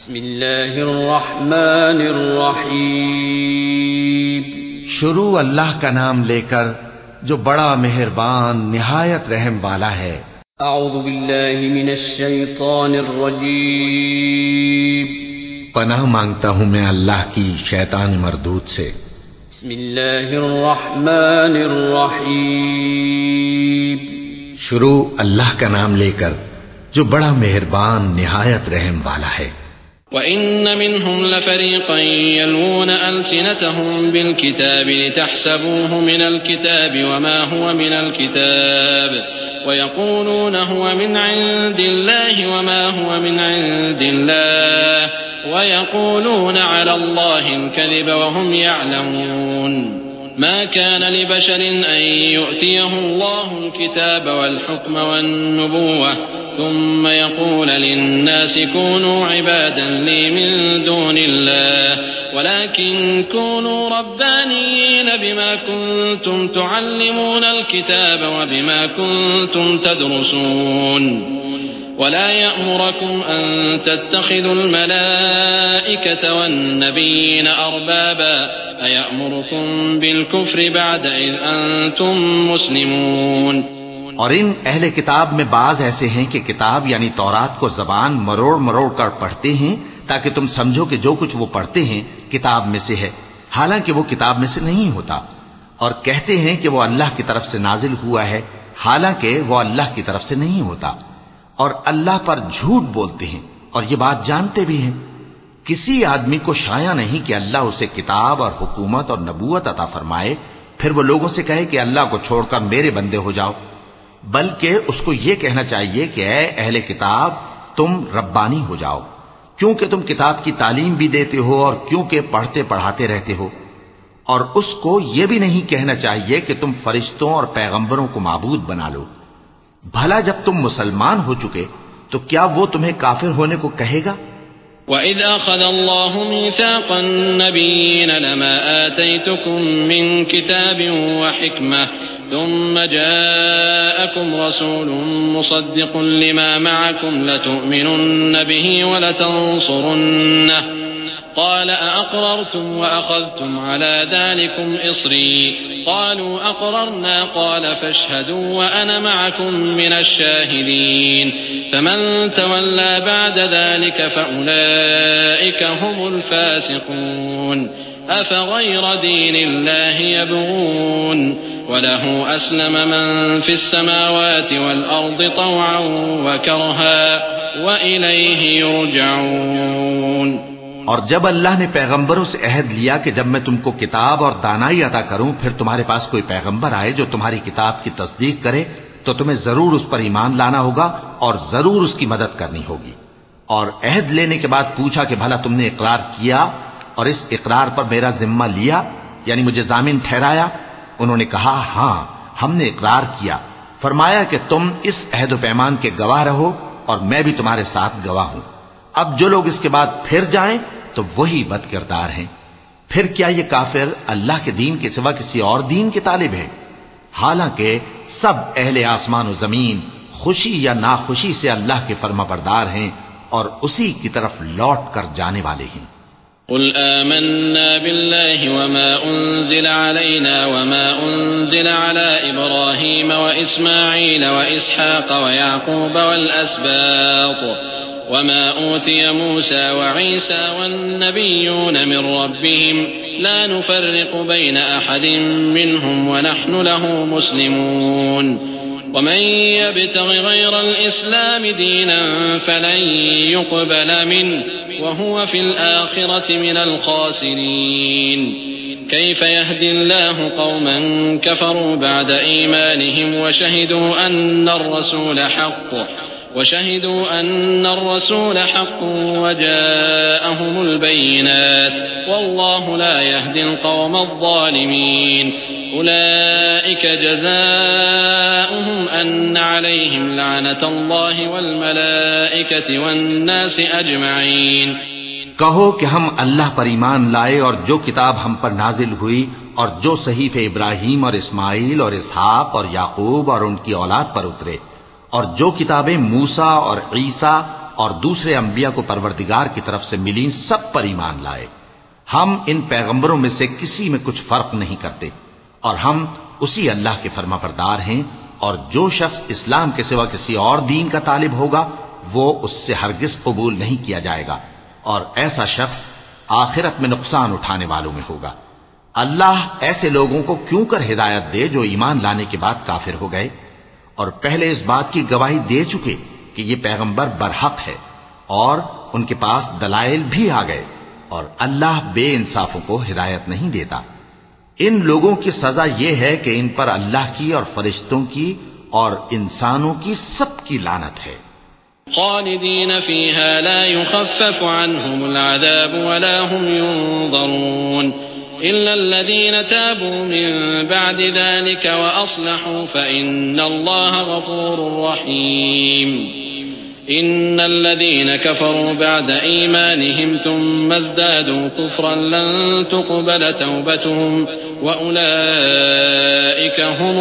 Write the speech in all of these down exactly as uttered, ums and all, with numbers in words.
بسم اللہ الرحمن الرحیم شروع اللہ کا نام لے کر جو بڑا مہربان نہایت رحم والا ہے۔ اعوذ باللہ من الشیطان الرجیم پناہ مانگتا ہوں میں اللہ کی شیطان مردود سے۔ بسم اللہ الرحمن الرحیم شروع اللہ کا نام لے کر جو بڑا مہربان نہایت رحم والا ہے۔ وَإِنَّ مِنْهُمْ لَفَرِيقًا يَلْوُونَ أَلْسِنَتَهُمْ بِالْكِتَابِ لِتَحْسَبُوهُ مِنَ الْكِتَابِ وَمَا هُوَ مِنَ الْكِتَابِ وَيَقُولُونَ هُوَ مِنْ عِنْدِ اللَّهِ وَمَا هُوَ مِنْ عِنْدِ اللَّهِ وَيَقُولُونَ عَلَى اللَّهِ الْكَذِبَ وَهُمْ يَعْلَمُونَ ما كان لبشر أن يؤتيه الله الكتاب والحكم والنبوة ثم يقول للناس كونوا عبادا لي من دون الله ولكن كونوا ربانيين بما كنتم تعلمون الكتاب وبما كنتم تدرسون ولا يأمركم أن تتخذوا الملائكة والنبيين أربابا أيأمركم بالكفر بعد إذ أنتم مسلمون۔ اور ان اہل کتاب میں بعض ایسے ہیں کہ کتاب یعنی تورات کو زبان مروڑ مروڑ کر پڑھتے ہیں تاکہ تم سمجھو کہ جو کچھ وہ پڑھتے ہیں کتاب میں سے ہے، حالانکہ وہ کتاب میں سے نہیں ہوتا، اور کہتے ہیں کہ وہ اللہ کی طرف سے نازل ہوا ہے، حالانکہ وہ اللہ کی طرف سے نہیں ہوتا، اور اللہ پر جھوٹ بولتے ہیں اور یہ بات جانتے بھی ہیں۔ کسی آدمی کو شایع نہیں کہ اللہ اسے کتاب اور حکومت اور نبوت عطا فرمائے پھر وہ لوگوں سے کہے کہ اللہ کو چھوڑ کر میرے بندے ہو جاؤ، بلکہ اس کو یہ کہنا چاہیے کہ اے اہل کتاب تم ربانی ہو جاؤ، کیونکہ تم کتاب کی تعلیم بھی دیتے ہو اور کیونکہ پڑھتے پڑھاتے رہتے ہو، اور اس کو یہ بھی نہیں کہنا چاہیے کہ تم فرشتوں اور پیغمبروں کو معبود بنا لو۔ بھلا جب تم مسلمان ہو چکے تو کیا وہ تمہیں کافر ہونے کو کہے گا؟ وَإِذْ أَخَذَ اللَّهُ مِيثَاقَ النَّبِيِّينَ لَمَا آتَيْتُكُم مِّن كِتَابٍ وَحِكْمَةٍ ثُمَّ جَاءَكُمْ رَسُولٌ مُصَدِّقٌ لِّمَا مَعَكُمْ لَتُؤْمِنُنَّ بِهِ وَلَتَنصُرُنَّهُ قال أأقررتم وأخذتم على ذلكم إصري قالوا أقررنا قال فاشهدوا وأنا معكم من الشاهدين فمن تولى بعد ذلك فأولئك هم الفاسقون أفغير دين الله يبغون وله أسلم من في السماوات والأرض طوعا وكرها وإليه يرجعون۔ اور جب اللہ نے پیغمبروں سے عہد لیا کہ جب میں تم کو کتاب اور دانائی عطا کروں پھر تمہارے پاس کوئی پیغمبر آئے جو تمہاری کتاب کی تصدیق کرے تو تمہیں ضرور اس پر ایمان لانا ہوگا اور ضرور اس کی مدد کرنی ہوگی۔ اور عہد لینے کے بعد پوچھا کہ بھلا تم نے اقرار کیا اور اس اقرار پر میرا ذمہ لیا یعنی مجھے ضامن ٹھہرایا؟ انہوں نے کہا ہاں ہم نے اقرار کیا۔ فرمایا کہ تم اس عہد و پیمان کے گواہ رہو اور میں بھی تمہارے ساتھ گواہ ہوں۔ اب جو لوگ اس کے بعد پھر جائیں تو وہی بد کردار ہیں۔ پھر کیا یہ کافر اللہ کے دین کے سوا کسی اور دین کے طالب ہیں؟ حالانکہ سب اہل آسمان و زمین خوشی یا ناخوشی سے اللہ کے فرما بردار ہیں اور اسی کی طرف لوٹ کر جانے والے ہیں۔ قل آمنا بالله وما أنزل علينا وما أنزل على إبراهيم وإسماعيل وإسحاق ويعقوب والأسباط وما أوتي موسى وعيسى والنبيون من ربهم لا نفرق بين أحد منهم ونحن له مسلمون ومن يبتغ غير الإسلام دينا فلن يقبل منه وهو في الآخرة من الخاسرين كيف يهدي الله قوما كفروا بعد إيمانهم وشهدوا أن الرسول حق وشهدوا أن الرسول حق وجاءهم البينات والله لا يهدي القوم الظالمين أولئك جزاؤهم أن عليهم لعنة الله والملائكة والناس أجمعين۔ کہو کہ ہم اللہ پر ایمان لائے اور جو کتاب ہم پر نازل ہوئی اور جو صحیفے ابراہیم اور اسماعیل اور اسحاق اور یعقوب اور ان کی اولاد پر اترے اور جو کتابیں موسیٰ اور عیسیٰ اور دوسرے انبیاء کو پروردگار کی طرف سے ملی سب پر ایمان لائے۔ ہم ان پیغمبروں میں سے کسی میں کچھ فرق نہیں کرتے، اور ہم اسی اللہ کے فرما بردار ہیں، اور جو شخص اسلام کے سوا کسی اور دین کا طالب ہوگا وہ اس سے ہرگز قبول نہیں کیا جائے گا، اور ایسا شخص آخرت میں نقصان اٹھانے والوں میں ہوگا۔ اللہ ایسے لوگوں کو کیوں کر ہدایت دے جو ایمان لانے کے بعد کافر ہو گئے اور پہلے اس بات کی گواہی دے چکے کہ یہ پیغمبر برحق ہے اور ان کے پاس دلائل بھی آ گئے، اور اللہ بے انصافوں کو ہدایت نہیں دیتا۔ ان لوگوں کی سزا یہ ہے کہ ان پر اللہ کی اور فرشتوں کی اور انسانوں کی سب کی لعنت ہے۔ خالدین فیہا لا یخفف عنہم العذاب ولا هم ينظرون إلا الذين تابوا من بعد ذلك وأصلحوا فإن الله غفور رحيم إن الذين كفروا بعد إيمانهم ثم ازدادوا كفرا لن تقبل توبتهم وأولئك هم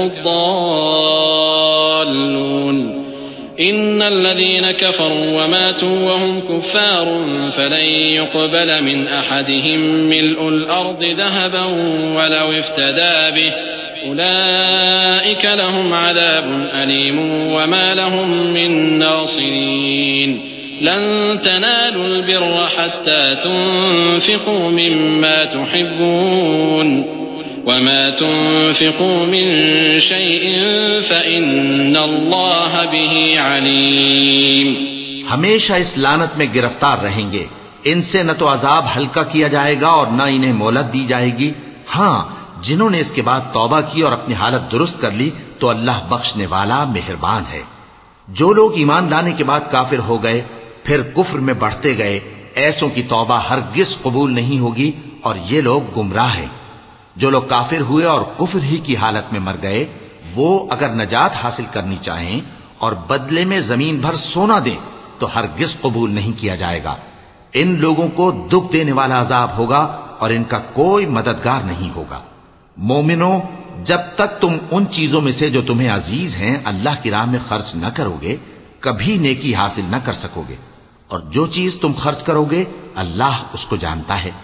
الضالون إن الذين كفروا وماتوا وهم كفار فلن يقبل من أحدهم ملء الأرض ذهبا ولو افتدى به أولئك لهم عذاب أليم وما لهم من ناصرين لن تنالوا البر حتى تنفقوا مما تحبون وما تنفقوا من شيء فإن الله به عليم۔ ہمیشہ اس لعنت میں گرفتار رہیں گے، ان سے نہ تو عذاب ہلکا کیا جائے گا اور نہ انہیں مہلت دی جائے گی۔ ہاں، جنہوں نے اس کے بعد توبہ کی اور اپنی حالت درست کر لی تو اللہ بخشنے والا مہربان ہے۔ جو لوگ ایمان لانے کے بعد کافر ہو گئے پھر کفر میں بڑھتے گئے، ایسوں کی توبہ ہرگز قبول نہیں ہوگی اور یہ لوگ گمراہ ہیں۔ جو لوگ کافر ہوئے اور کفر ہی کی حالت میں مر گئے، وہ اگر نجات حاصل کرنی چاہیں اور بدلے میں زمین بھر سونا دیں تو ہرگز قبول نہیں کیا جائے گا۔ ان لوگوں کو دکھ دینے والا عذاب ہوگا اور ان کا کوئی مددگار نہیں ہوگا۔ مومنوں، جب تک تم ان چیزوں میں سے جو تمہیں عزیز ہیں اللہ کی راہ میں خرچ نہ کرو گے کبھی نیکی حاصل نہ کر سکو گے، اور جو چیز تم خرچ کرو گے اللہ اس کو جانتا ہے۔